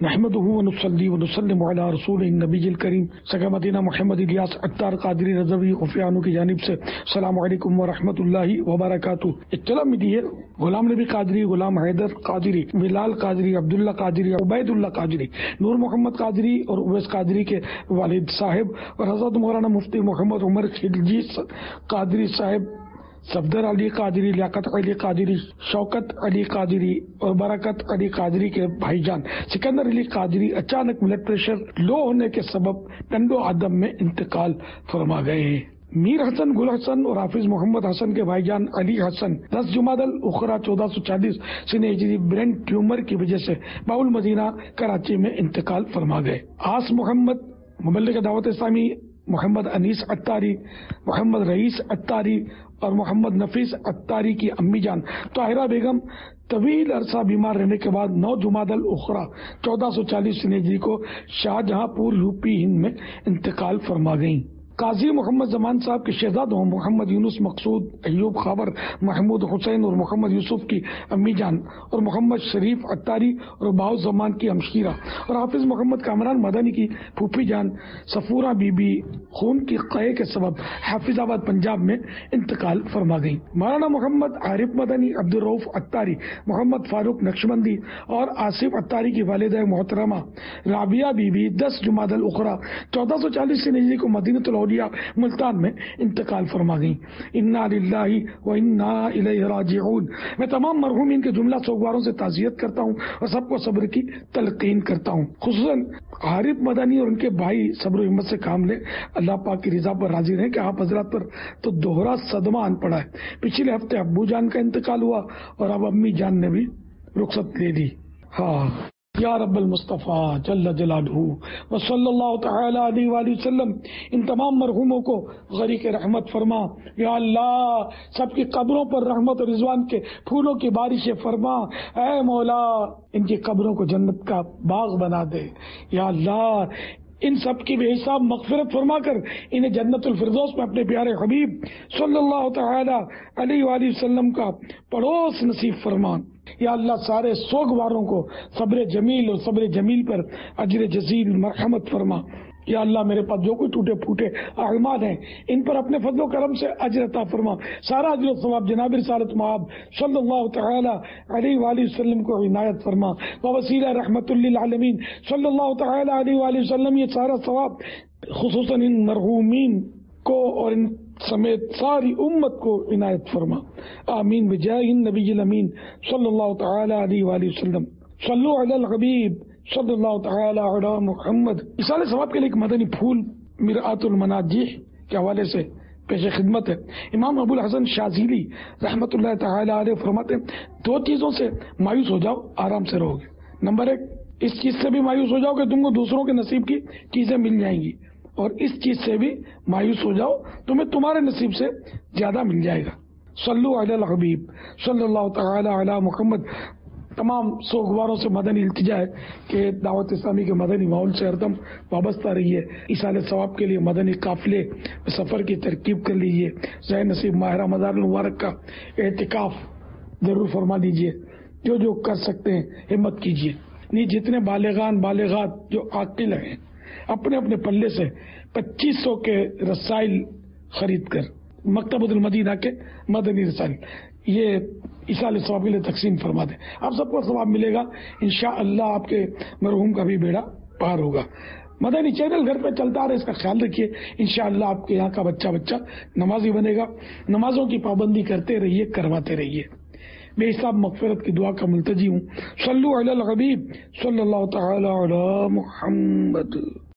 نحمدہ ونصلی ونسلم علی رسول النبی الکریم سگا مدینہ محمد الیاس عطار قادری رضوی خفیانو کی جانب سے السلام علیکم ورحمۃ اللہ وبرکاتہ۔ اطلاع ملی ہے غلام نبی قادری، غلام حیدر قادری، بلال قادری، عبداللہ قادری، عبید اللہ قادری، نور محمد قادری اور اویس قادری کے والد صاحب اور حضرت مولانا مفتی محمد عمر خلجی قادری صاحب، صفدر علی قادری، لیاقت علی قادری، شوکت علی قادری اور برکت علی قادری کے بھائی جان سکندر علی قادری اچانک بلڈ پریشر لو ہونے کے سبب ٹنڈو عدم میں انتقال فرما گئے ہیں۔ میر حسن، گل حسن اور حافظ محمد حسن کے بھائی جان علی حسن 10 جمادی الاخری 1440 سنہ ہجری برین ٹیومر کی وجہ سے باول مدینہ کراچی میں انتقال فرما گئے۔ آس محمد مبلغ دعوت اسلامی، محمد انیس عطاری، محمد رئیس عطاری اور محمد نفیس عطاری کی امی جان طاہرہ بیگم طویل عرصہ بیمار رہنے کے بعد 9 جمادی الاخری 1440 سنہ ہجری کو شاہجہاں پور یوپی ہند میں انتقال فرما گئیں۔ قاضی محمد زمان صاحب کے شہزادوں محمد یونس مقصود، ایوب خاور، محمود حسین اور محمد یوسف کی امی جان اور محمد شریف عطاری اور باؤ زمان کی ہمشیرہ اور حافظ محمد کامران مدنی کی پھوپھی جان صفورہ بی بی خون کی قحط کے سبب حافظ آباد پنجاب میں انتقال فرما گئیں۔ مولانا محمد عارف مدنی، عبدالرؤف عطاری، محمد فاروق نقشبندی اور آصف عطاری کی والدہ محترمہ رابعہ بی بی 10 جمادی الاخری 1440 سنہ ہجری کو مدینۃ الاولیاء ملتان میں انتقال فرما گئیں۔ انا للہ و انا الیہ راجعون۔ میں تمام مرحومین کے جملہ سوگواروں سے تعزیت کرتا ہوں اور سب کو صبر کی تلقین کرتا ہوں۔ خصوصاً عارف مدنی اور ان کے بھائی صبر و ہمت سے کام لیں، اللہ پاک کی رضا پر راضی رہیں کہ آپ حضرات پر تو دوہرا صدمہ آن پڑا ہے۔ پچھلے ہفتے ابو جان کا انتقال ہوا اور اب امی جان نے بھی رخصت لے لی۔ ہاں یا رب المصطفیٰ جل جلالہ وصلی اللہ تعالی علیہ وآلہ وسلم، ان تمام مرحوموں کو غریق رحمت فرما۔ یا اللہ سب کی قبروں پر رحمت اور رضوان کے پھولوں کی بارش فرما۔ اے مولا ان کی قبروں کو جنت کا باغ بنا دے۔ یا اللہ ان سب کی بے حساب مغفرت فرما کر انہیں جنت الفردوس میں اپنے پیارے حبیب صلی اللہ تعالی علیہ وآلہ وسلم کا پڑوس نصیب فرما۔ یا اللہ سارے سوگواروں کو صبر جمیل اور صبر جمیل پر اجر جزیل مرحمت فرما۔ یا اللہ میرے پاس جو کوئی ٹوٹے پھوٹے اعمال ہیں ان پر اپنے فضل و کرم سے اجر عطا فرما۔ سارا اجر و ثواب جناب رسالت مآب صلی اللہ تعالی علیہ وآلہ وسلم کو عنایت فرما۔ وسیلہ رحمت للعالمین صلی اللہ تعالی علیہ وآلہ وسلم یہ سارا ثواب خصوصاً ان مرحومین کو اور ان سمیت ساری امت کو عنایت فرما۔ آمین بجاہ النبی الامین صلی اللہ تعالی علیہ وآلہ وسلم۔ صلو علی الحبیب صلی اللہ تعالی علی محمد۔ اصال ثواب کے لیے ایک مدنی پھول مرآت المناجیح کے حوالے سے پیش خدمت ہے۔ امام ابو الحسن شاذلی رحمۃ اللہ تعالی علیہ فرماتے ہیں 2 چیزوں سے مایوس ہو جاؤ آرام سے رہو گے۔ نمبر 1 اس چیز سے بھی مایوس ہو جاؤ کہ تم کو دوسروں کے نصیب کی چیزیں مل جائیں گی، اور اس چیز سے بھی مایوس ہو جاؤ تمہیں تمہارے نصیب سے زیادہ مل جائے گا۔ صلو علی الحبیب صلی اللہ تعالی علی محمد۔ تمام سوگواروں سے مدنی التجا ہے کہ دعوت اسلامی کے مدنی ماحول سے ہردم وابستہ رہیے۔ ایصال ثواب کے لیے مدنی قافلے سفر کی ترکیب کر لیجیے۔ ذہن نصیب ماہ رمضان المبارک کا اعتکاف ضرور فرما لیجیے۔ جو کر سکتے ہیں ہمت کیجیے۔ جتنے بالغان بالغات جو عاقل ہیں اپنے اپنے پلے سے 2500 کے رسائل خرید کر مکتبۃ المدینہ کے مدنی رسائل یہ ایصال ثواب کے لیے تقسیم فرما دیں۔ آپ سب کو ثواب ملے گا انشاءاللہ، آپ کے مرحوم کا بھی بیڑا پار ہوگا۔ مدنی چینل گھر پہ چلتا رہے، اس کا خیال رکھیے، انشاءاللہ آپ کے یہاں کا بچہ نمازی بنے گا۔ نمازوں کی پابندی کرتے رہیے، کرواتے رہیے۔ بے حساب مغفرت کی دعا کا ملتجی ہوں۔ صلو علی الحبیب صلی اللہ تعالی علی محمد۔